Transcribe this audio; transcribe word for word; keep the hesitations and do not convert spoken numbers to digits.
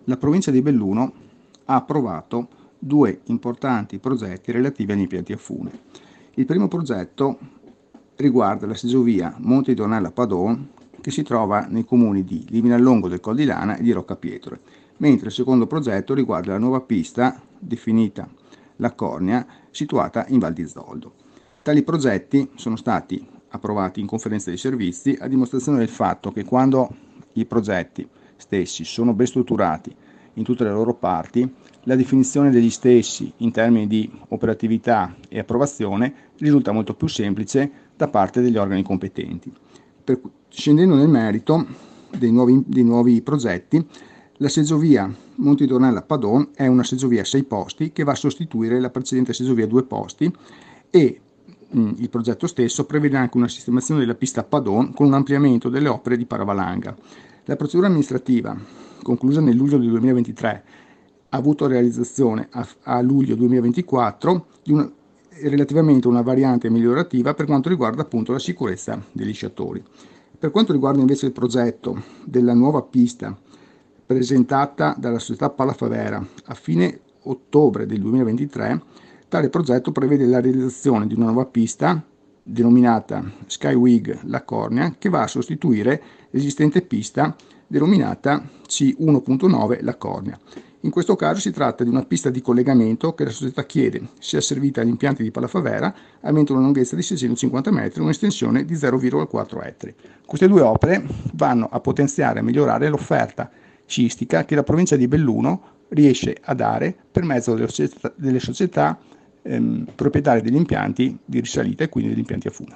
la provincia di Belluno ha approvato due importanti progetti relativi agli impianti a fune. Il primo progetto riguarda la seggiovia Monte di Dornella Padon, che si trova nei comuni di Livinallongo del Col di Lana e di Roccapietre, mentre il secondo progetto riguarda la nuova pista definita La Cornia, situata in Val di Zoldo. Tali progetti sono stati approvati in conferenza dei servizi a dimostrazione del fatto che quando i progetti stessi sono ben strutturati in tutte le loro parti, la definizione degli stessi in termini di operatività e approvazione risulta molto più semplice da parte degli organi competenti. Per, scendendo nel merito dei nuovi, dei nuovi progetti, la seggiovia Monte di Dornella Padon è una seggiovia a sei posti che va a sostituire la precedente seggiovia a due posti e mh, il progetto stesso prevede anche una sistemazione della pista Padon con un ampliamento delle opere di paravalanga. La procedura amministrativa, conclusa nel luglio del duemilaventitré, ha avuto realizzazione a, a luglio duemilaventiquattro di una, relativamente a una variante migliorativa per quanto riguarda appunto la sicurezza degli sciatori. Per quanto riguarda invece il progetto della nuova pista presentata dalla società Pallafavera a fine ottobre del duemilaventitré, tale progetto prevede la realizzazione di una nuova pista denominata Skywig La Cornia, che va a sostituire l'esistente pista denominata C uno punto nove La Cornia. In questo caso si tratta di una pista di collegamento che la società chiede sia servita agli impianti di Pallafavera, avendo una lunghezza di seicentocinquanta metri e un'estensione di zero virgola quattro ettari. Queste due opere vanno a potenziare e migliorare l'offerta sciistica che la provincia di Belluno riesce a dare per mezzo delle società, delle società ehm, proprietarie degli impianti di risalita e quindi degli impianti a fune.